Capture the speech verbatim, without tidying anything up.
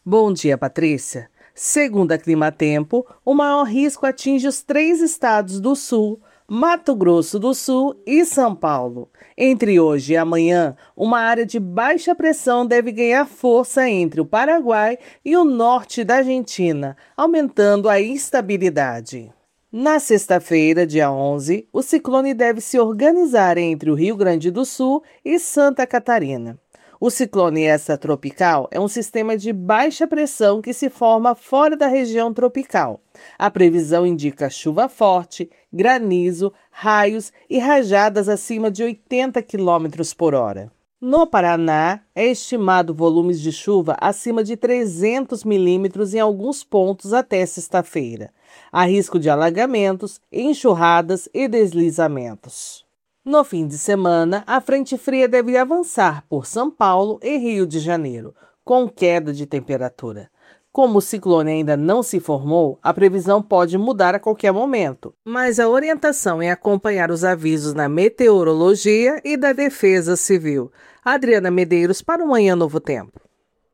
Bom dia, Patrícia. Segundo a Climatempo, o maior risco atinge os três estados do sul, Mato Grosso do Sul e São Paulo. Entre hoje e amanhã, uma área de baixa pressão deve ganhar força entre o Paraguai e o norte da Argentina, aumentando a instabilidade. Na sexta-feira, dia onze, o ciclone deve se organizar entre o Rio Grande do Sul e Santa Catarina. O ciclone extratropical é um sistema de baixa pressão que se forma fora da região tropical. A previsão indica chuva forte, granizo, raios e rajadas acima de oitenta quilômetros por hora. No Paraná, é estimado volumes de chuva acima de trezentos milímetros em alguns pontos até sexta-feira. Há risco de alagamentos, enxurradas e deslizamentos. No fim de semana, a frente fria deve avançar por São Paulo e Rio de Janeiro, com queda de temperatura. Como o ciclone ainda não se formou, a previsão pode mudar a qualquer momento, mas a orientação é acompanhar os avisos na meteorologia e da Defesa Civil. Adriana Medeiros para o Manhã Novo Tempo.